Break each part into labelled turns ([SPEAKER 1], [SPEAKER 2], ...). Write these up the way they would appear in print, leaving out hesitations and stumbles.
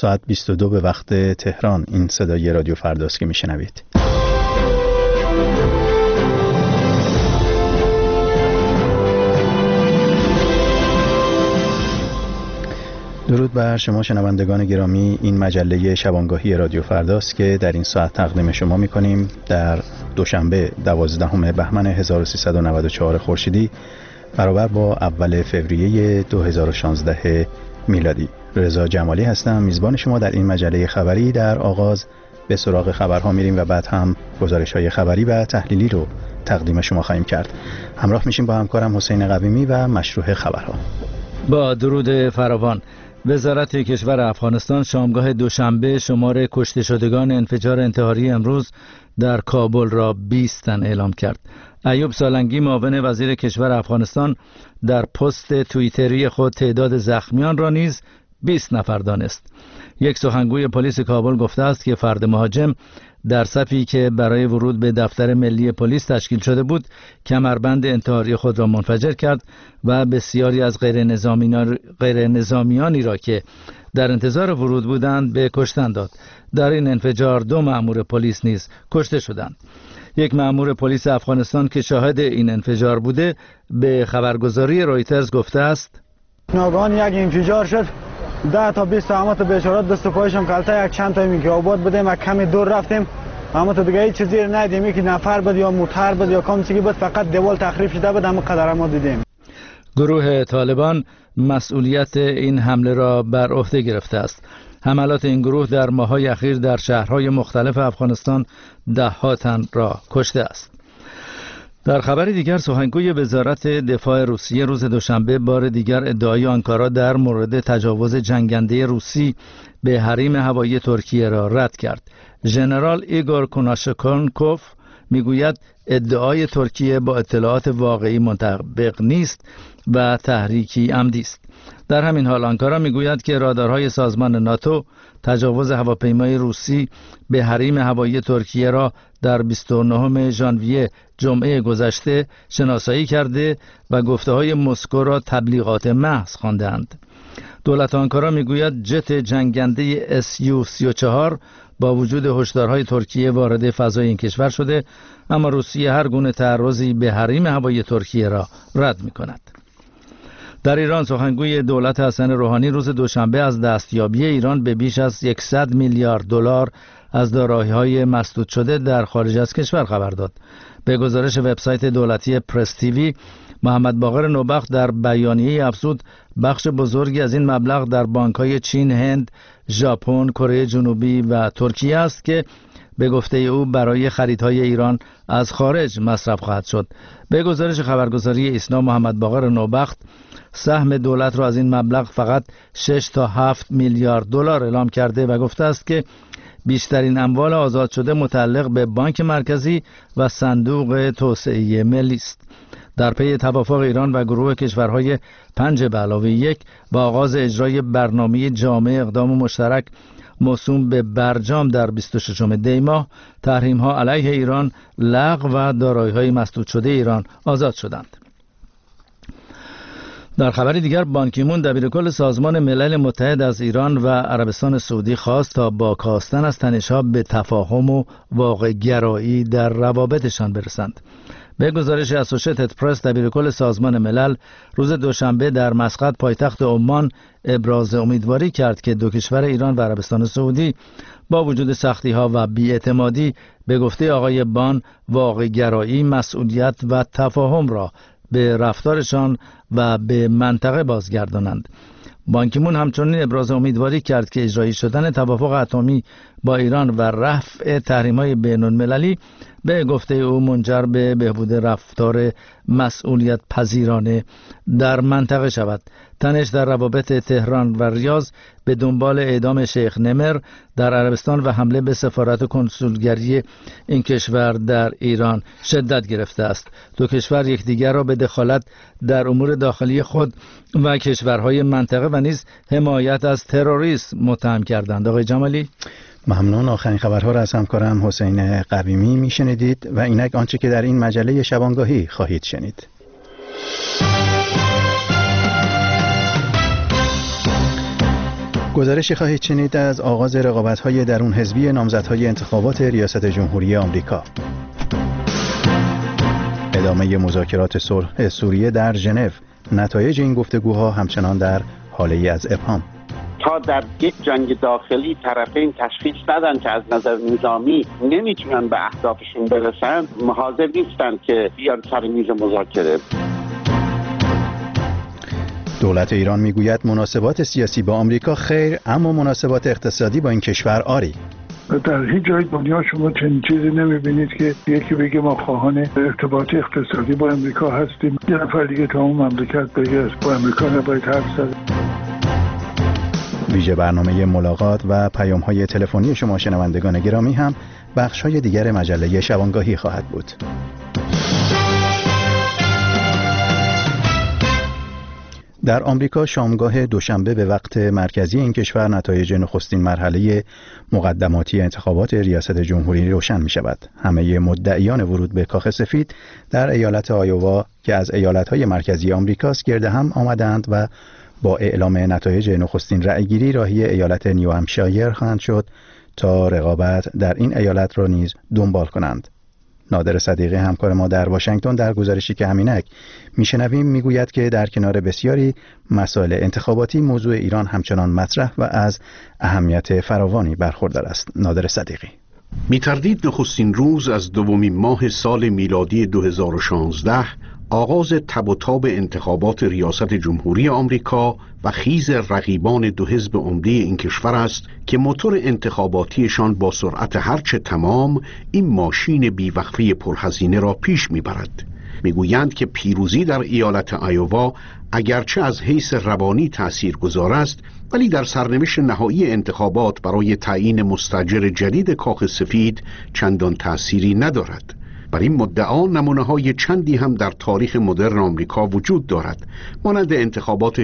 [SPEAKER 1] ساعت 22 به وقت تهران این صدای رادیو فرداست که میشنوید. درود بر شما شنوندگان گرامی. این مجله شبانگاهی رادیو فرداست که در این ساعت تقدیم شما می‌کنیم در دوشنبه 12 بهمن 1394 خورشیدی برابر با اول فوریه 2016 میلادی. رضا جمالی هستم، میزبان شما در این مجله خبری. در آغاز به سراغ خبرها میریم و بعد هم گزارش‌های خبری و تحلیلی رو تقدیم شما خواهیم کرد. همراه میشیم با همکارم حسین قویمی و مشروح خبرها.
[SPEAKER 2] با درود فراوان. وزارت کشور افغانستان شامگاه دوشنبه شمار کشته شدگان انفجار انتحاری امروز در کابل را 20 تن اعلام کرد. ایوب سالنگی معاون وزیر کشور افغانستان در پست توییتری خود تعداد زخمیان را نیز 20 نفر دانست. یک سخنگوی پلیس کابل گفته است که فرد مهاجم در صفی که برای ورود به دفتر ملی پلیس تشکیل شده بود کمربند انتحاری خود را منفجر کرد و بسیاری از غیر نظامیانی را که در انتظار ورود بودند به کشتن داد. در این انفجار 2 مأمور پلیس نیز کشته شدند. یک مأمور پلیس افغانستان که شاهد این انفجار بوده به خبرگزاری رویترز گفته است:
[SPEAKER 3] ناگهان یک انفجار شد، 10 تا 20 تا بیچاره دست و پایشم کلته، یک چند تا می که آباد بودیم، یک کمی دور رفتیم، اما تو دیگه هیچ چیزی ندیدیم که نفر بود یا موتر بود یا کام چیزی بود، فقط دیوال تخریب شده بود، اما قدر ما دیدیم.
[SPEAKER 2] گروه طالبان مسئولیت این حمله را بر عهده گرفته است. حملات این گروه در ماه‌های اخیر در شهرهای مختلف افغانستان 10 تن را کشته است. در خبر دیگر سخنگوی وزارت دفاع روسیه روز دوشنبه بار دیگر ادعای آنکارا در مورد تجاوز جنگنده روسی به حریم هوایی ترکیه را رد کرد. ژنرال ایگور کناشکونکوف میگوید ادعای ترکیه با اطلاعات واقعی منطبق نیست و تحریکی عمدی است. در همین حال آنکارا میگوید که رادارهای سازمان ناتو تجاوز هواپیمای روسی به حریم هوایی ترکیه را در 29 ژانویه جمعه گذشته شناسایی کرده و گفته‌های مسکو را تبلیغات محض خواندند. دولت آنکارا میگوید جت جنگنده SU-34 با وجود هشدارهای ترکیه وارد فضای این کشور شده، اما روسیه هر گونه تعرضی به حریم هوایی ترکیه را رد می‌کند. در ایران سخنگوی دولت حسن روحانی روز دوشنبه از دستیابی ایران به بیش از 100 میلیارد دلار از دارایی‌های مسدود شده در خارج از کشور خبر داد. به گزارش وبسایت دولتی پرس تیوی، محمد باقر نوبخت در بیانیه افزود بخش بزرگی از این مبلغ در بانک‌های چین، هند، ژاپن، کره جنوبی و ترکیه است که به گفته او برای خریدهای ایران از خارج مصرف خواهد شد. به گزارش خبرگزاری ایسنا، محمد باقر نوبخت سهم دولت را از این مبلغ فقط 6 تا 7 میلیارد دلار اعلام کرده و گفته است که بیشترین اموال آزاد شده متعلق به بانک مرکزی و صندوق توسعه ملی است. در پی توافق ایران و گروه کشورهای 5+1 با آغاز اجرای برنامه جامع اقدام مشترک موسوم به برجام در 26 دی ماه، تحریم‌ها علیه ایران لغو و دارایی‌های مسدود شده ایران آزاد شدند. در خبری دیگر بان کی مون دبیرکل سازمان ملل متحد از ایران و عربستان سعودی خواست تا با کاستن از تنش‌ها به تفاهم و واقع گرایی در روابطشان برسند. به گزارش اسوشیتد پرس، دبیرکل سازمان ملل روز دوشنبه در مسقط پایتخت عمان ابراز امیدواری کرد که دو کشور ایران و عربستان سعودی با وجود سختی‌ها و بی‌اعتمادی به گفته آقای بان واقع گرایی، مسئولیت و تفاهم را به رفتارشان و به منطقه بازگردانند. بان کی مون همچنین ابراز امیدواری کرد که اجرایی شدن توافق اتمی با ایران و رفع تحریم‌های بین‌المللی به گفته او منجر به بهبود رفتار مسئولیت پذیرانه در منطقه شود. تنش در روابط تهران و ریاض به دنبال اعدام شیخ نمر در عربستان و حمله به سفارت و کنسولگری این کشور در ایران شدت گرفته است. دو کشور یکدیگر را به دخالت در امور داخلی خود و کشورهای منطقه و نیز حمایت از تروریسم متهم کردند. آقای جمالی،
[SPEAKER 1] ممنون. آخرین خبرها را از همکارم حسین قویمی میشنیدید و اینک آنچه که در این مجله شبانگاهی خواهید شنید. گزارشی خواهید شنید از آغاز رقابت‌های درون حزبی نامزدهای انتخابات ریاست جمهوری آمریکا. ادامه مذاکرات صلح سوریه در ژنو. نتایج این گفتگوها همچنان در حاله از ابهام.
[SPEAKER 4] تا در یک جنگ داخلی طرفین تشخیص ندن که از نظر نظامی نمیتونن به اهدافشون برسن، حاضر نیستن که بیان سر میز مذاکره.
[SPEAKER 1] دولت ایران میگوید مناسبات سیاسی با آمریکا خیر، اما مناسبات اقتصادی با این کشور آری.
[SPEAKER 5] در هیچ جای دنیا شما چنین چیزی نمیبینید که یکی بگه ما خواهان ارتباط اقتصادی با امریکا هستیم، یه نفر دیگه تا اون مملکت بگه با امریکا نباید حرف زد.
[SPEAKER 1] ویژه برنامه ملاقات و پیام‌های تلفنی شما شنوندگان گرامی هم بخش‌های دیگر مجله شبانگاهی خواهد بود. در آمریکا شامگاه دوشنبه به وقت مرکزی این کشور نتایج نخستین مرحله مقدماتی انتخابات ریاست جمهوری روشن می شود. همه مدعیان ورود به کاخ سفید در ایالت آیووا که از ایالت‌های مرکزی آمریکاست گرد هم آمدند و با اعلام نتایج نخستین رأیگیری راهی ایالت نیوهمپشایر خواهند شد تا رقابت در این ایالت را نیز دنبال کنند. نادر صدیقی همکار ما در واشنگتن در گزارشی که همینک میشنویم میگوید که در کنار بسیاری مسائل انتخاباتی موضوع ایران همچنان مطرح و از اهمیت فراوانی برخوردار است. نادر صدیقی:
[SPEAKER 6] بی‌تردید نخستین روز از دومین ماه سال میلادی 2016 آغاز تب و تاب انتخابات ریاست جمهوری آمریکا و خیز رقیبان دو حزب عمده این کشور است که موتور انتخاباتیشان با سرعت هرچه تمام این ماشین بیوقفه پرهزینه را پیش میبرد. میگویند که پیروزی در ایالت آیووا اگرچه از حیث روانی تأثیرگذار است، ولی در سرنوشت نهایی انتخابات برای تعیین مستاجر جدید کاخ سفید چندان تأثیری ندارد. بر این مدعا نمونه‌های چندی هم در تاریخ مدرن آمریکا وجود دارد، مانند انتخابات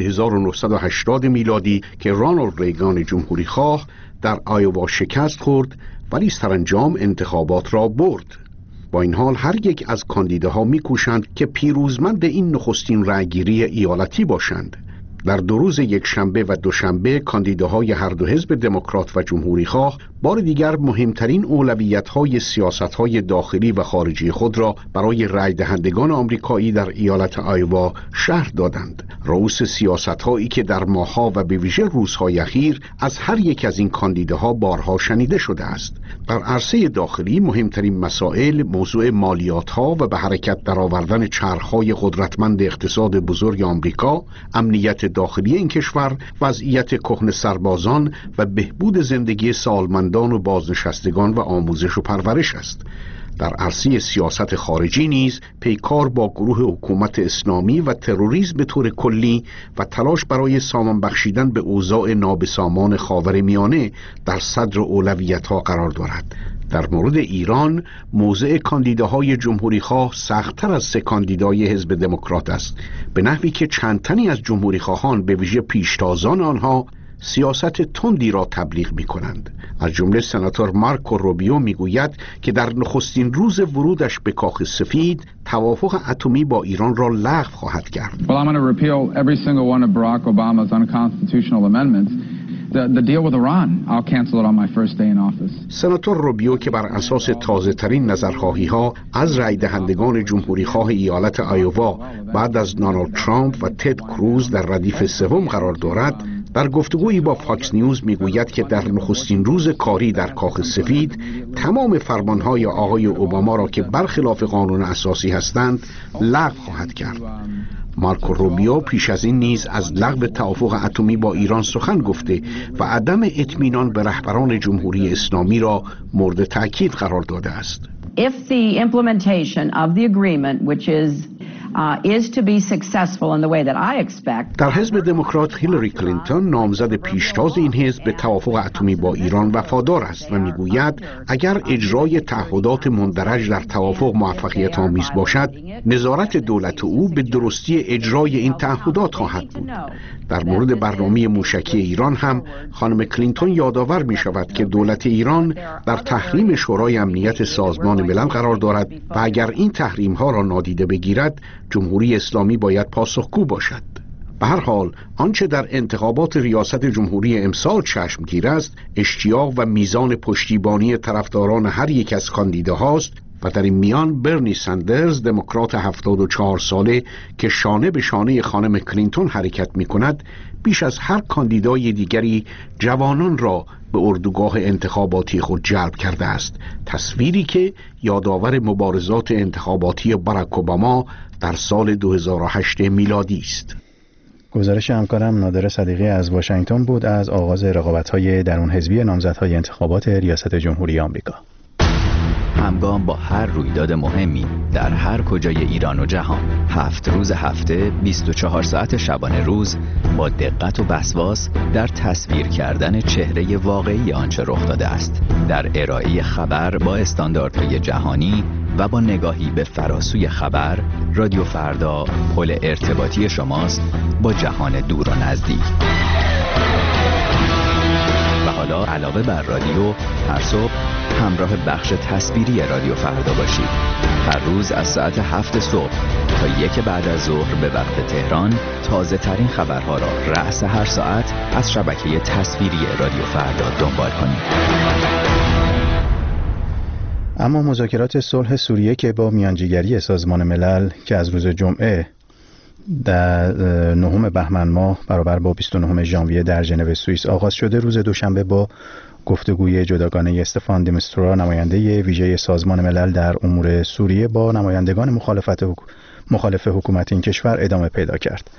[SPEAKER 6] 1980 میلادی که رونالد ریگان جمهوری خواه در آیووا شکست خورد ولی سرانجام انتخابات را برد. با این حال هر یک از کاندیداها می‌کوشند که پیروزمند این نخستین رأیگیری ایالتی باشند. در دو روز یکشنبه و دوشنبه کاندیداهای هر دو حزب دموکرات و جمهوری خواه بار دیگر مهمترین اولویت‌های سیاست‌های داخلی و خارجی خود را برای رای دهندگان آمریکایی در ایالت آیووا شرح دادند. رؤوس سیاست‌هایی که در ماه‌ها و به ویژه روزهای اخیر از هر یک از این کاندیداها بارها شنیده شده است. در عرصه داخلی مهمترین مسائل موضوع مالیات‌ها و به حرکت درآوردن چرخ‌های قدرتمند اقتصاد بزرگ آمریکا، امنیت داخلی این کشور، وضعیت کهنه سربازان و بهبود زندگی سالمندان و بازنشستگان و آموزش و پرورش است. در عرصه سیاست خارجی نیز پیکار با گروه حکومت اسلامی و تروریسم به طور کلی و تلاش برای سامان بخشیدن به اوضاع نابسامان خاورمیانه در صدر اولویت‌ها قرار دارد. در مورد ایران موضع کاندیداهای جمهوری خواه سخت‌تر از سه کاندیدای حزب دموکرات است، به نحوی که چند تنی از جمهوری خواهان به ویژه پیشتازان آنها سیاست تندی را تبلیغ می کنند. از جمله سناتور مارکو روبیو می گوید که در نخستین روز ورودش به کاخ سفید توافق اتمی با ایران را لغو خواهد کرد.
[SPEAKER 7] Well, I'm going to repeal every single one of Barack Obama's unconstitutional amendments. The deal with Iran, I'll cancel it on my first day in office.
[SPEAKER 6] سناتور روبیو که بر اساس تازه ترین نظرخواهی ها از رای دهندگان جمهوری خواه ایالت آیووا بعد از دونالد ترامپ و تد کروز در ردیف سوم قرار دارد، در گفتگویی با فاکس نیوز میگوید که در نخستین روز کاری در کاخ سفید تمام فرمانهای آقای اوباما را که برخلاف قانون اساسی هستند لغو خواهد کرد. مارکو روبیو پیش از این نیز از لغو توافق اتمی با ایران سخن گفته و عدم اطمینان به رهبران جمهوری اسلامی را مورد تأکید قرار داده است.
[SPEAKER 8] If the implementation of the agreement, which is to be successful in the way that I expect.
[SPEAKER 6] در حزب دموکرات هیلاری کلینتون نامزد پیشتاز این حزب به توافق اتمی با ایران وفادار است و میگوید اگر اجرای تعهدات مندرج در توافق موفقیت آمیز باشد، نظارت دولت او به درستی اجرای این تعهدات خواهد بود. در مورد برنامه موشکی ایران هم خانم کلینتون یادآور می شود که دولت ایران در تحریم شورای امنیت سازمان ملل قرار دارد و اگر این تحریم ها را نادیده بگیرد، جمهوری اسلامی باید پاسخگو باشد. به هر حال آنچه در انتخابات ریاست جمهوری امسال چشمگیر است اشتیاق و میزان پشتیبانی طرفداران هر یک از کاندیداهاست و در این میان برنی سندرز دموکرات 74 ساله که شانه به شانه خانم کلینتون حرکت می کند بیش از هر کاندیدای دیگری جوانان را به اردوگاه انتخاباتی خود جلب کرده است، تصویری که یادآور مبارزات انتخاباتی باراک اوباما در سال 2008 میلادی است.
[SPEAKER 1] گزارش همکارم نادر صدیقی از واشنگتن بود از آغاز رقابت‌های درون حزبی نامزدهای انتخابات ریاست جمهوری آمریکا.
[SPEAKER 9] همگام با هر رویداد مهمی در هر کجای ایران و جهان، 7 روز هفته 24 ساعت شبانه روز با دقت و وسواس در تصویر کردن چهره واقعی آنچه رخ داده است، در ارائه خبر با استانداردهای جهانی و با نگاهی به فراسوی خبر، رادیو فردا پل ارتباطی شماست با جهان دور و نزدیک. و حالا علاوه بر رادیو، هر صبح همراه بخش تصویری رادیو فردا باشید. هر روز از ساعت 7 صبح تا 1 بعد از ظهر به وقت تهران تازه ترین خبرها را رأس هر ساعت از شبکه تصویری رادیو فردا دنبال کنید.
[SPEAKER 1] اما مذاکرات صلح سوریه که با میانجیگری سازمان ملل که از روز جمعه در 9 بهمن ماه برابر با 29 ژانویه در ژنو سوئیس آغاز شده، روز دوشنبه با گفتگوی جداگانه استفان دی میستورا نماینده ویژه سازمان ملل در امور سوریه با نمایندگان مخالف حکومت این کشور ادامه پیدا کرد.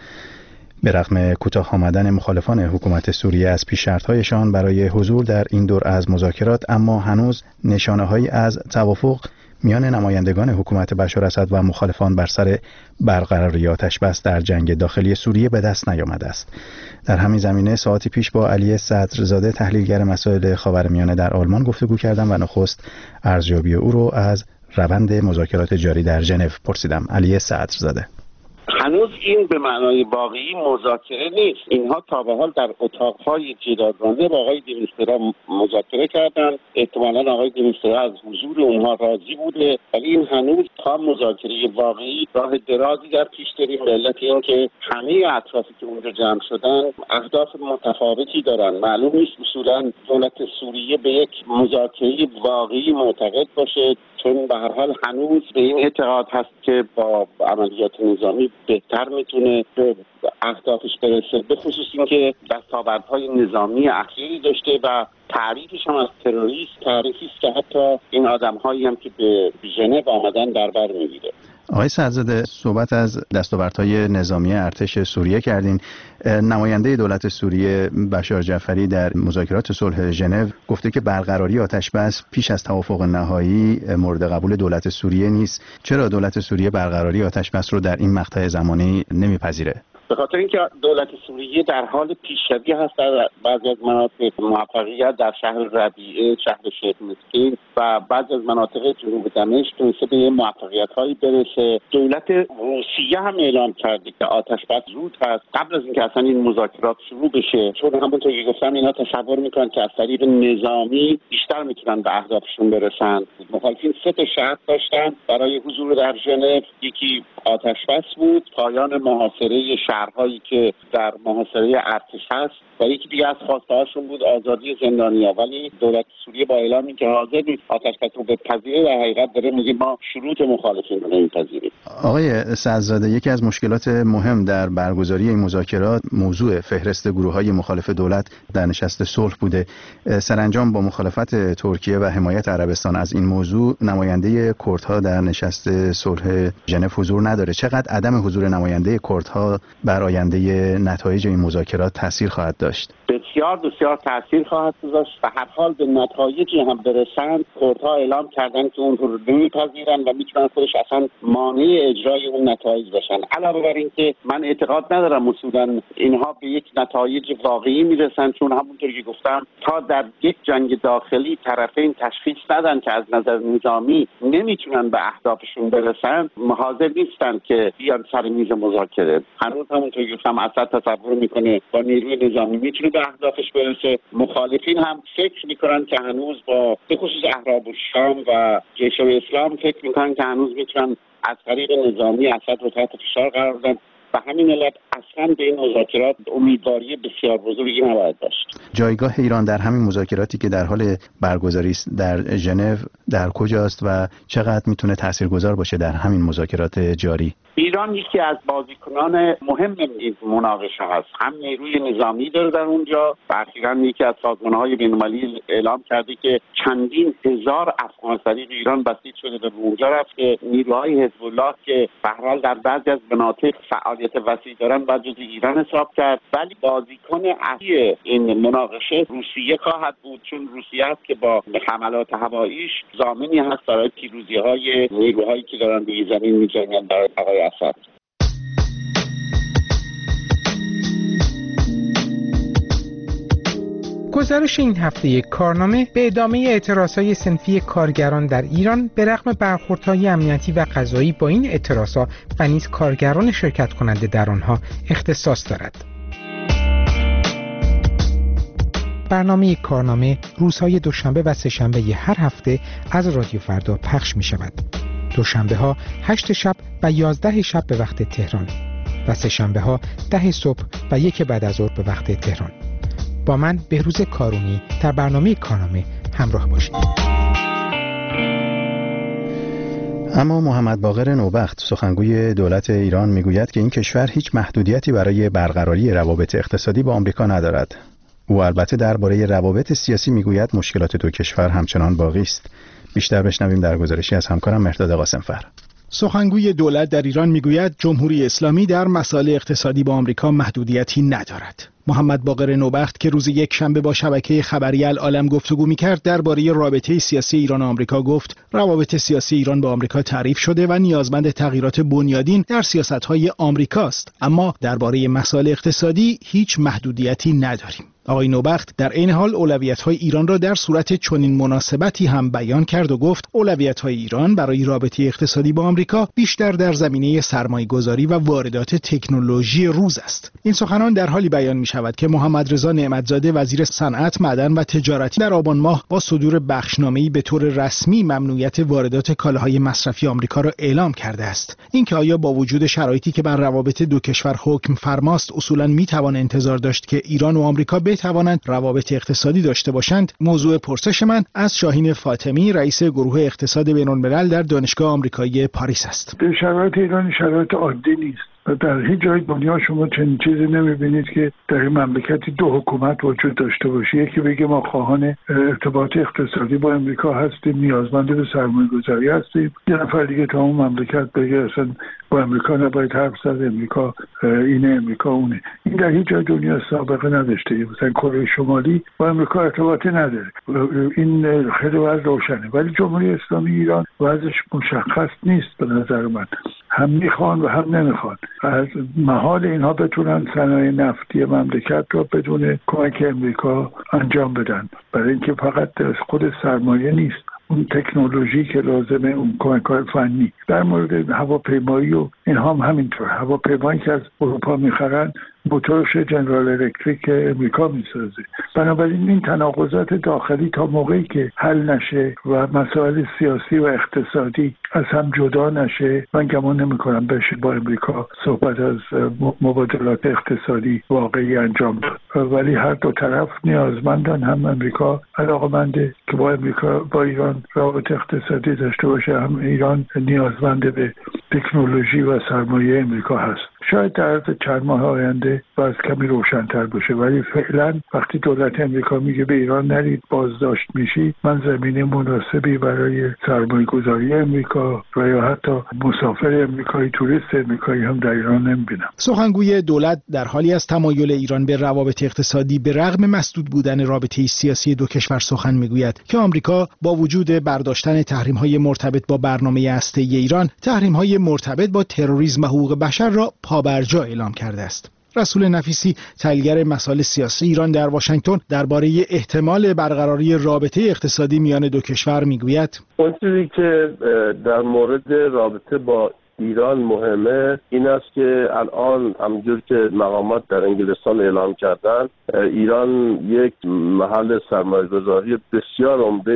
[SPEAKER 1] به رغم کوتاه آمدن مخالفان حکومت سوریه از پیش شرط‌هایشان برای حضور در این دور از مذاکرات، اما هنوز نشانه‌هایی از توافق میان نمایندگان حکومت بشار اسد و مخالفان بر سر برقراری آتش بس در جنگ داخلی سوریه به دست نیامده است. در همین زمینه ساعتی پیش با علی صدرزاده تحلیلگر مسائل خاورمیانه در آلمان گفتگو کردم و نخست ارزیابی او رو از روند مذاکرات جاری در ژنو پرسیدم. علی صدرزاده:
[SPEAKER 4] هنوز این به معنای واقعی مذاکره نیست. اینها تا به حال در اتاق‌های جداگانه با آقای دی میستورا مذاکره کردن. احتمالاً آقای دی میستورا از حضور اونها راضی بوده، ولی این هنوز تا مذاکره واقعی راه درازی در پیش داریم، به علت اینکه همه اطرافی که اونجا جمع شدن اهداف متفاوتی دارن. معلوم نیست اصولاً دولت سوریه به یک مذاکره واقعی معتقد باشه، چون به هر حال هنوز به این اعتقاد هست که با عملیات نظامی بهتر میتونه به اهدافش برسه، به خصوص اینکه دستاوردهای نظامی اخیری داشته و تعریفش هم از تروریست تعریفی است که حتی این آدم‌هایی هم که به ژنو آمدن در بر میگیره.
[SPEAKER 1] آقای صدرزاده، صحبت از دستاوردهای نظامی ارتش سوریه کردین. نماینده دولت سوریه بشار جعفری در مذاکرات صلح ژنو گفته که برقراری آتش بس پیش از توافق نهایی مورد قبول دولت سوریه نیست. چرا دولت سوریه برقراری آتش بس رو در این مقطع زمانی نمیپذیره؟
[SPEAKER 4] به خاطر اینکه دولت سوریه در حال پیشروی هست در بعضی از مناطق. موفقیت در شهر ربیعه، شهر شیخ مسکین و بعضی از مناطق جنوب دمشق تونسته به موفقیت‌هایی برسه. دولت روسیه هم اعلام کرده که آتش بس زود هست قبل از اینکه اصلا این مذاکرات شروع بشه، چون همونطور که گفتم اینا تصور میکنن که از طریق نظامی بیشتر میتونن به اهدافشون برسن. مخالفین 3 شرط داشتن برای حضور در ژنو. یکی آتش بس بود، پایان محاصره شهرهایی که در محاصره ارتش هست، و یکی دیگه از خواسته‌هاشون بود آزادی زندانی‌ها. ولی دولت سوریه با اعلام اینکه حاضر نیست آتش بس رو بپذیره، در حقیقت داره میگه ما شروط مخالفین رو نمی‌پذیریم.
[SPEAKER 1] آقای صدرزاده، یکی از مشکلات مهم در برگزاری این مذاکرات موضوع فهرست گروه‌های مخالف دولت در نشست صلح بوده. سرانجام با مخالفت ترکیه و حمایت عربستان از این موضوع نماینده کردها در نشست صلح ژنو حضور نداره. چقدر عدم حضور نماینده کردها بر آینده نتایج این مذاکرات تاثیر خواهد داشت؟
[SPEAKER 4] بسیار تاثیر خواهد گذاشت. به هر حال به نتایجی هم برسند. کردها اعلام کردن که اون رو نمی‌پذیرن و میتونن خودش اصلا مانع اجرای اون نتایج باشن. علاوه بر این که من اعتقاد ندارم اصولا اینها به یک نتایج واقعی میرسن، چون همونطور که گفتم تا در یک جنگ داخلی طرفین تشخیص ندن که از نظر نظامی نمیتونن به اهدافشون برسن، حاضر نیستن که بیان سر میز مذاکره. هنوز همونطور که گفتم اسد تصور میکنه با نیروی نظامی میتونه به اهدافش برسه. مخالفین هم فکر میکنن که هنوز با به خصوص احراب الشام و جیش الاسلام فکر میکنن که هنوز میتونن از طریق نظامی اسد رو تحت فشار قرار بدن. و همین علت اصلا به این مذاکرات امیدواری بسیار بزرگی نباید داشت.
[SPEAKER 1] جایگاه ایران در همین مذاکراتی که در حال برگزاری است در ژنو در کجاست و چقدر میتونه تاثیرگذار باشه در همین مذاکرات جاری؟
[SPEAKER 4] ایران یکی از بازیکنان مهم این مناقشه هست. هم نیروی نظامی داره در اونجا و اخیراً یکی از سازمان‌های بین‌المللی اعلام کرده که چندین هزار افغان از طریق ایران بسیج شده به اونجا رفته. نیروهای حزب الله که به هر حال در بعضی از مناطق فعالیت وسیع دارن و جزء ایران حساب کرد، ولی بازیکن اصلی این مناقشه روسیه خواهد بود، چون روسیه است که با حملات هواییش ضامنی هست برای پیروزی‌های نیروهایی که دارن روی زمین می‌جنگن برای آقای اسد.
[SPEAKER 10] گزارش این هفته کارنامه به ادامه اعتراضهای صنفی کارگران در ایران به رغم برخوردهای امنیتی و قضایی با این اعتراضها و نیز کارگران شرکت کننده در آنها اختصاص دارد. برنامه کارنامه روزهای دوشنبه و سه‌شنبه هر هفته از رادیو فردا پخش می شود. دوشنبه ها 8 شب و 11 شب به وقت تهران و سه‌شنبه ها 10 صبح و 1 بعد از ظهر به وقت تهران. با من بهروز کارونی در برنامه کارنامه همراه باشید.
[SPEAKER 1] اما محمد باقر نوبخت سخنگوی دولت ایران میگوید که این کشور هیچ محدودیتی برای برقراری روابط اقتصادی با آمریکا ندارد. او البته درباره روابط سیاسی میگوید مشکلات دو کشور همچنان باقی است. بیشتر بشنویم در گزارشی از همکارم مهرداد قاسمفر.
[SPEAKER 11] سخنگوی دولت در ایران میگوید جمهوری اسلامی در مسائل اقتصادی با آمریکا محدودیتی ندارد. محمد باقر نوبخت که روز یکشنبه با شبکه خبری العالم گفتگو می‌کرد درباره رابطه سیاسی ایران و آمریکا گفت روابط سیاسی ایران با آمریکا تعریف شده و نیازمند تغییرات بنیادین در سیاست‌های آمریکاست، اما درباره مسائل اقتصادی هیچ محدودیتی نداریم. آقای نوبخت در این حال اولویت‌های ایران را در صورت چنین مناسبتی هم بیان کرد و گفت اولویت‌های ایران برای رابطه اقتصادی با آمریکا بیشتر در زمینه سرمایه‌گذاری و واردات تکنولوژی روز است. این سخنان در حالی بیان می‌شود که محمد رضا نعمتزاده وزیر صنعت، معدن و تجارت در آبان ماه با صدور بخشنامه‌ای به طور رسمی ممنوعیت واردات کالاهای مصرفی آمریکا را اعلام کرده است. اینکه آیا با وجود شرایطی که بر روابط دو کشور حکم فرماست اصولاً می‌توان انتظار داشت که ایران و آمریکا توانند روابط اقتصادی داشته باشند؟ موضوع پرسش من از شاهین فاطمی رئیس گروه اقتصاد بین‌الملل در دانشگاه آمریکایی پاریس است.
[SPEAKER 5] به شرایط ایران شرایط عادی نیست و در هیچ جای دنیا شما چنین چیزی نمی‌بینید که در این مملکتی دو حکومت وجود داشته باشه. یکی بگه ما خواهان ارتباط اقتصادی با امریکا هستیم، نیازمند به سرمایه‌گذاری هستیم، یه نفر دیگه تا اون مملکت بگه اصلا با امریکا نباید حرف زد، امریکا اینه، امریکا اونه. این در هیچ جای دنیا سابقه نداشته. مثلا کره شمالی با امریکا ارتباطی نداره. این خیلی وضع روشنه. ولی جمهوری اسلامی ایران وضعش مشخص نیست به نظر من. هم میخوان و هم نمیخوان. از محال اینها بتونن صنایع نفتی مملکت رو بدون کمک امریکا انجام بدن، برای اینکه فقط خود سرمایه نیست، اون تکنولوژی که لازمه، اون کمک‌های فنی. در مورد هواپیمایی و اینها هم همینطور. هواپیمایی که از اروپا میخرن موتورش جنرال الکتریک امریکا میسازه. بنابراین این تناقضات داخلی تا موقعی که حل نشه و مسائل سیاسی و اقتصادی از هم جدا نشه، من گمان نمی‌کنم بشه با امریکا صحبت از مبادلات اقتصادی واقعی انجام داد. ولی هر دو طرف نیازمندن، هم امریکا علاقه‌منده که با امریکا با ایران رابطه اقتصادی داشته باشه، هم ایران نیازمند به تکنولوژی و سرمایه امریکا هست. شاید در چند ماه آینده باز کمی روشن‌تر بشه، ولی فعلا وقتی دولت امریکا میگه به ایران نرید بازداشت میشی، من زمینه مناسبی برای سرمایه‌گذاری امریکا و یا حتی مسافر امریکایی، توریست امریکایی هم در ایران نمیبینم.
[SPEAKER 11] سخنگوی دولت در حالی از تمایل ایران به روابط اقتصادی به رغم مسدود بودن رابطه سیاسی دو کشور سخن میگوید که آمریکا با وجود برداشتن تحریم‌های مرتبط با برنامه هسته‌ای ایران، تحریم‌های مرتبط با تروریسم و حقوق بشر را پابرجا اعلام کرده است. رسول نفیسی، تحلیلگر مسائل سیاسی ایران در واشنگتن، درباره احتمال برقراری رابطه اقتصادی میان دو کشور میگوید
[SPEAKER 12] اون چیزی که در مورد رابطه با ایران مهمه این است که الان همونجور که مقامات در انگلستان اعلام کردن، ایران یک محل سرمایه‌گذاری بسیار عمده است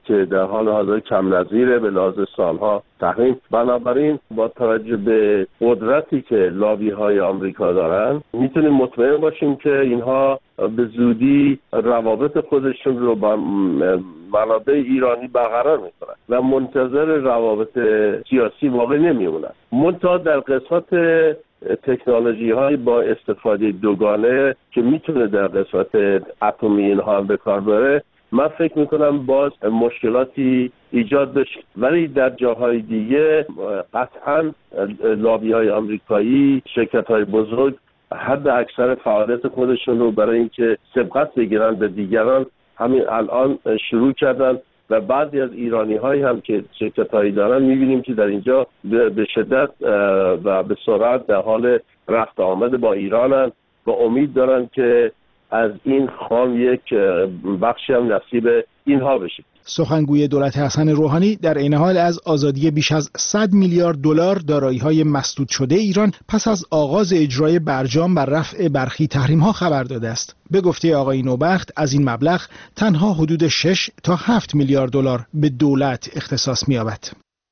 [SPEAKER 12] که در حال حاضر کم نظیره به لحاظ سالها تحریم. بنابراین با توجه به قدرتی که لابی های آمریکا دارن میتونیم مطمئن باشیم که اینها به زودی روابط خودشون رو با منابع ایرانی برقرار میکنن و منتظر روابط سیاسی واقع نمیمونن. منتها در قسمت تکنولوژی های با استفاده دوگانه که میتونه در قسمت اتمی اینها هم به کار بره، من فکر میکنم باز مشکلاتی ایجاد بشه، ولی در جاهای دیگه قطعا لابی های آمریکایی، شرکت های بزرگ حد اکثر فعالیت خودشون رو برای اینکه سبقت بگیرن به دیگران همین الان شروع کردن و بعضی از ایرانی هایی هم که شرکت هایی دارن میبینیم که در اینجا به شدت و به سرعت در حال رفت آمد با ایرانن و امید دارن که از این خام یک بخشی هم نصیب اینها بشه.
[SPEAKER 11] سخنگوی دولت حسن روحانی در عین حال از آزادی بیش از 100 میلیارد دلار دارایی‌های مسدود شده ایران پس از آغاز اجرای برجام بر رفع برخی تحریم‌ها خبر داده است. به گفته آقای نوبخت از این مبلغ تنها حدود 6 تا 7 میلیارد دلار به دولت اختصاص می‌یابد.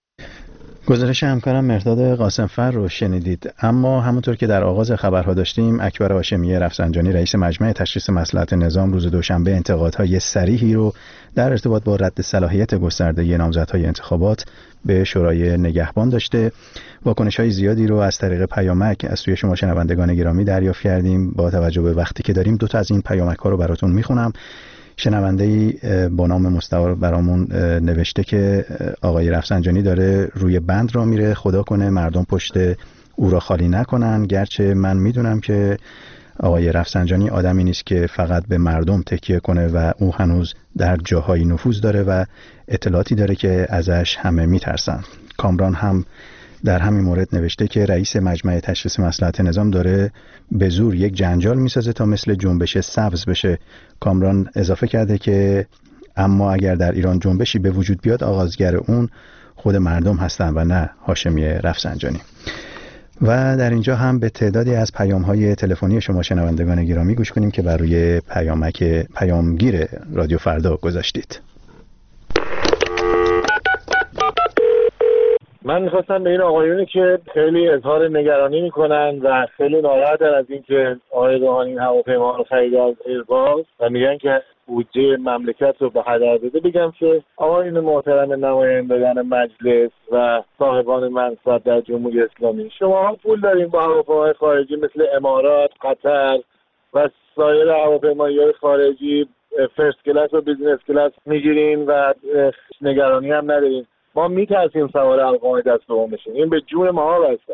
[SPEAKER 1] گزارش همکارم مرداد قاسمفر رو شنیدید. اما همونطور که در آغاز خبرها داشتیم، اکبر هاشمی رفسنجانی رئیس مجمع تشخیص مصلحت نظام روز دوشنبه انتقادهای صریحی رو در ارتباط با رد صلاحیت گسترده نامزدهای انتخابات به شورای نگهبان داشته. واکنش‌های زیادی رو از طریق پیامک از سوی شما شنوندگان گرامی دریافت کردیم. با توجه به وقتی که داریم 2 تا از این پیامک‌ها رو براتون میخونم. شنونده‌ای با نام مستعار برامون نوشته که آقای رفسنجانی داره روی بند را میره، خدا کنه مردم پشت او را خالی نکنن. گرچه من میدونم که آقای رفسنجانی آدمی نیست که فقط به مردم تکیه کنه و او هنوز در جاهای نفوذ داره و اطلاعاتی داره که ازش همه میترسن. کامران هم در همین مورد نوشته که رئیس مجمع تشخیص مصلحت نظام داره به زور یک جنجال میسازه تا مثل جنبش سبز بشه. کامران اضافه کرده که اما اگر در ایران جنبشی به وجود بیاد آغازگر اون خود مردم هستن و نه هاشمی رفسنجانی. و در اینجا هم به تعدادی از پیام‌های تلفنی شما شنوندگان گرامی گوش کنیم که بر روی پیامگیر رادیو فردا گذاشتید.
[SPEAKER 13] من میخواستم به این آقایونی که خیلی اظهار نگرانی میکنن و خیلی ناراحتن از اینکه آقای روحانی هواپیما رو خرید از ایرباز و میگن که بودجه مملکت رو به هدر داده، بگم که آقایون محترم نمایندگان مجلس و صاحبان منصب در جمهوری اسلامی، شما پول دارین با هواپیمای خارجی مثل امارات، قطر و سایر هواپیمایی‌های خارجی فرست کلاس و بیزنس کلاس میگیرین و نگرانی هم ندارین. ما میترسیم سوار ارقام دست دوم بشیم. این به جون ما بسته.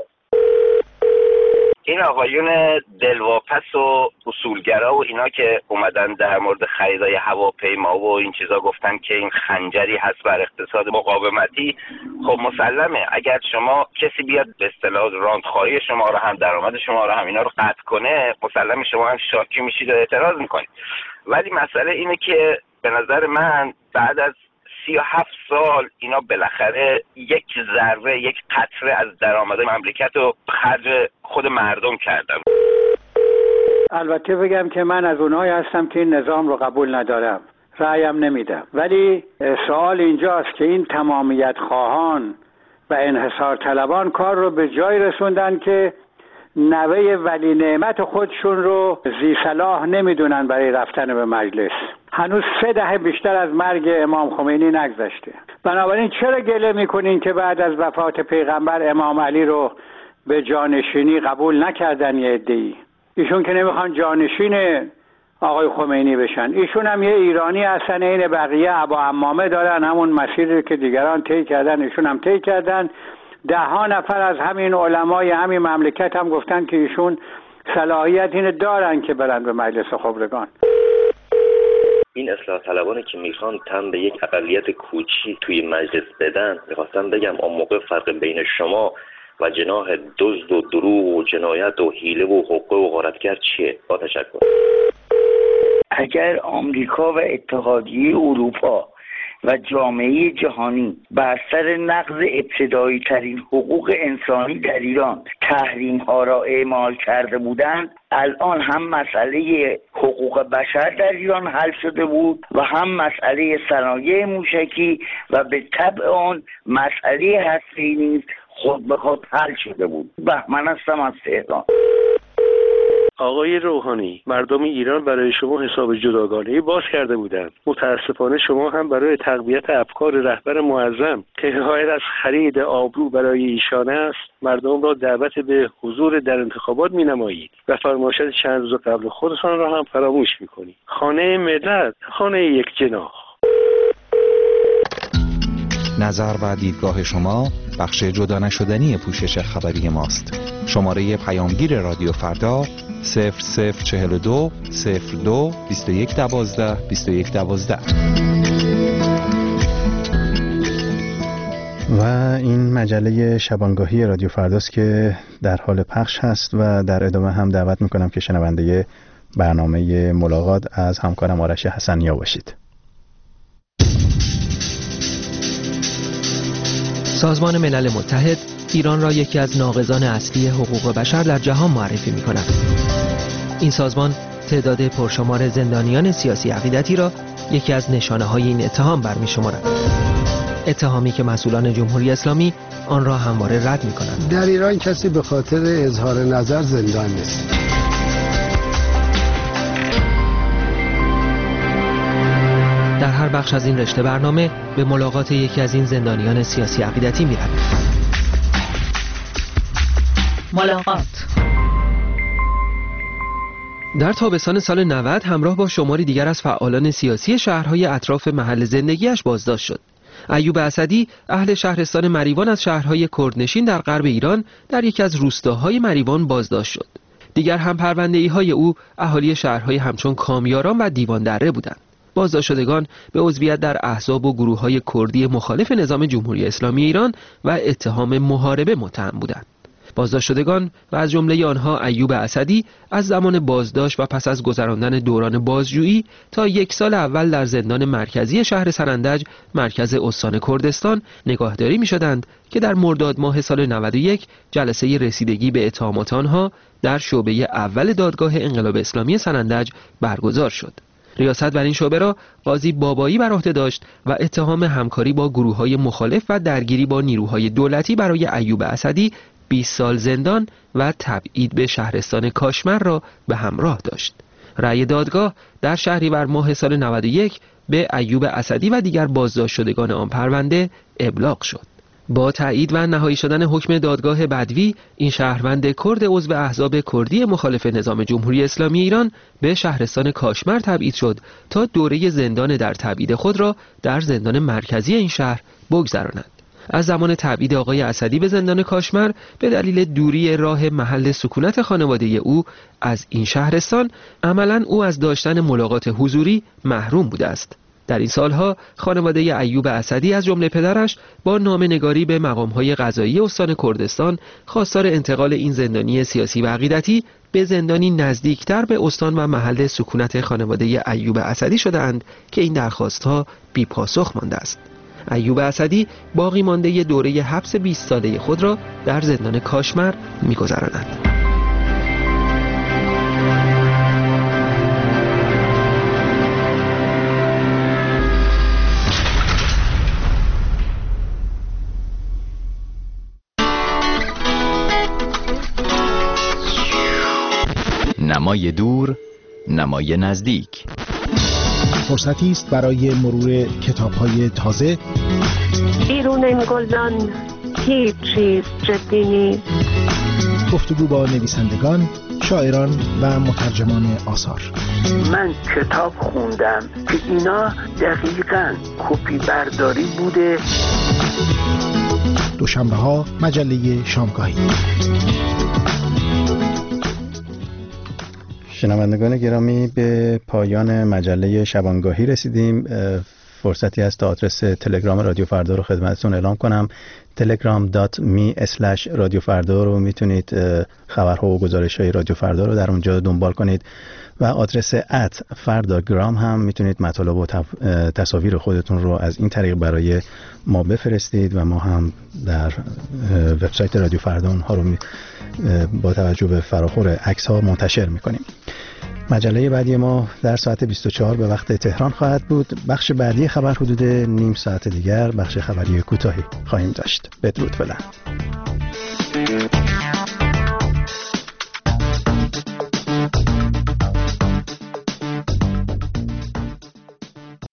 [SPEAKER 14] این آقایون دلواپس و اصولگرا و اینا که اومدن در مورد خریدای هواپیما و این چیزا گفتن که این خنجری هست بر اقتصاد مقاومتی، خب مسلمه اگر شما کسی بیاد به اصطلاح راندخواری شما رو هم درآمد شما رو هم اینا رو قطع کنه، مسلمه شما هم شاکی میشید و اعتراض میکنید. ولی مسئله اینه که به نظر من بعد از 37 سال اینا بالاخره یک ذره، یک قطره از درآمد مملکت رو خرج خود مردم کردن.
[SPEAKER 15] البته بگم که من از اونایی هستم که این نظام رو قبول ندارم، رأیم نمیدم، ولی سوال اینجاست که این تمامیت خواهان و انحصار طلبان کار رو به جای رسوندن که نوه ولی نعمت خودشون رو ذی صلاح نمیدونن برای رفتن به مجلس. هنوز 3 دهه بیشتر از مرگ امام خمینی نگذشته. بنابراین چرا گله میکنین که بعد از وفات پیغمبر امام علی رو به جانشینی قبول نکردن یه عده‌ای؟ ایشون که نمیخوان جانشین آقای خمینی بشن. ایشون هم یه ایرانی هستن، این بقیه ابا عمامه دارن، همون مسیری که دیگران طی کردن ایشون هم طی کردن. 10 نفر از همین علمای همین مملکت هم گفتن که ایشون صلاحیت اینو دارن که برن به مجلس خبرگان.
[SPEAKER 16] این اصلاح طلبانی که میخوان تن به یک اقلیت کوچی توی مجلس بدن، میخواستم بگم اون موقع فرق بین شما و جناح دزد و دروغ و جنایت و حیله و حقوق و غارتگر چیه؟ با تشکر.
[SPEAKER 17] اگر آمریکا و اتحادیه اروپا و جامعه جهانی بر سر نقض ابتدایی ترین حقوق انسانی در ایران تحریم ها را اعمال کرده بودند، الان هم مسئله حقوق بشر در ایران حل شده بود و هم مسئله صنایع موشکی و به تبع آن مسئله هسته‌ای نیز خود به خود حل شده بود. بهمن هستم از تهران.
[SPEAKER 18] آقای روحانی، مردم ایران برای شما حساب جداگانه‌ای باز کرده بودند. متاسفانه شما هم برای تقویت افکار رهبر معظم که حکایت از خرید آبرو برای ایشان است، مردم را دعوت به حضور در انتخابات می‌نمایید و فرمایشات چند روز قبل خودتان را هم فراموش می‌کنید. خانه ملت، خانه یک جناح.
[SPEAKER 19] نظر و دیدگاه شما بخش جدا نشدنی پوشش خبری ماست. شماره پیامگیر رادیو فردا 0042 02 21 12 21 12.
[SPEAKER 1] و این مجله شبانگاهی رادیو فرداست که در حال پخش هست و در ادامه هم دعوت میکنم که شنونده برنامه ملاقات از همکارم آرش حسنیا باشید.
[SPEAKER 20] سازمان ملل متحد ایران را یکی از ناقضان اصلی حقوق بشر در جهان معرفی می‌کند. این سازمان تعداد پرشمار زندانیان سیاسی عقیدتی را یکی از نشانه‌های این اتهام برمی‌شمارد. اتهامی که مسئولان جمهوری اسلامی آن را همواره رد می‌کنند.
[SPEAKER 21] در ایران کسی به خاطر اظهار نظر زندان نیست.
[SPEAKER 20] در هر بخش از این رشته برنامه به ملاقات یکی از این زندانیان سیاسی عقیدتی می‌رویم.
[SPEAKER 22] ملاقات.
[SPEAKER 20] در تابستان سال 90 همراه با شماری دیگر از فعالان سیاسی شهرهای اطراف محل زندگیش بازداشت شد. ایوب اسدی اهل شهرستان مریوان از شهرهای کردنشین در غرب ایران در یکی از روستاهای مریوان بازداشت شد. دیگر هم پرونده‌ای‌های او اهالی شهرهای همچون کامیاران و دیوان دره بودند. بازداشت شدگان به عضویت در احزاب و گروه‌های کردی مخالف نظام جمهوری اسلامی ایران و اتهام محاربه متهم بودند. بازداشت شدگان و از جمله آنها ایوب اسدی از زمان بازداشت و پس از گذراندن دوران بازجویی تا 1 سال اول در زندان مرکزی شهر سرندج مرکز استان کردستان نگاهداری می‌شدند که در مرداد ماه سال 91 جلسه رسیدگی به اتهامات آنها در شعبه اول دادگاه انقلاب اسلامی سرندج برگزار شد. ریاست بر این شعبه را قاضی بابایی بر عهده داشت و اتهام همکاری با گروه‌های مخالف و درگیری با نیروهای دولتی برای ایوب اسدی 20 سال زندان و تبعید به شهرستان کاشمر را به همراه داشت. رأی دادگاه در شهریور ماه سال 91 به ایوب اسدی و دیگر بازداشت شدگان آن پرونده ابلاغ شد. با تایید و نهایی شدن حکم دادگاه بدوی، این شهروند کرد عضو احزاب کردی مخالف نظام جمهوری اسلامی ایران به شهرستان کاشمر تبعید شد تا دوره زندان در تبعید خود را در زندان مرکزی این شهر بگذراند. از زمان تبعید آقای اسدی به زندان کاشمر به دلیل دوری راه محل سکونت خانواده او از این شهرستان، عملاً او از داشتن ملاقات حضوری محروم بوده است. در این سالها خانواده ایوب اسدی از جمله پدرش با نامه‌نگاری به مقام‌های قضایی استان کردستان خواستار انتقال این زندانی سیاسی و عقیدتی به زندانی نزدیکتر به استان و محل سکونت خانواده ایوب اسدی شده‌اند که این درخواست‌ها بی‌پاسخ مانده است. ایوب اسدی باقی مانده دوره حبس 20 ساله خود را در زندان کاشمر می‌گذراند.
[SPEAKER 9] نمای دور، نمای نزدیک.
[SPEAKER 11] فرصتی است برای مرور کتاب‌های تازه.
[SPEAKER 22] بیرون این گلدان هیچ چیز جدی نیست.
[SPEAKER 11] گفتگو با نویسندگان، شاعران و مترجمان آثار.
[SPEAKER 23] من کتاب خوندم که اینا دقیقاً کپی برداری بوده.
[SPEAKER 11] دوشنبه‌ها مجله شامگاهی.
[SPEAKER 1] شنوندگان گرامی، به پایان مجله شبانگاهی رسیدیم. فرصتی است تا آدرس تلگرام رادیو فردا رو خدمتتون اعلام کنم. telegram.me/رادیو فردا رو میتونید خبرها و گزارش‌های رادیو فردا رو در اونجا دنبال کنید و آدرس @فرداگرام هم میتونید مطالب و تصاویر خودتون رو از این طریق برای ما بفرستید و ما هم در وبسایت رادیو فردا اونها رو با توجه به فراخور عکس‌ها منتشر میکنیم. مجله بعدی ما در ساعت 24 به وقت تهران خواهد بود. بخش بعدی خبر حدود نیم ساعت دیگر بخش خبری کوتاهی خواهیم داشت. بدرود فعلا.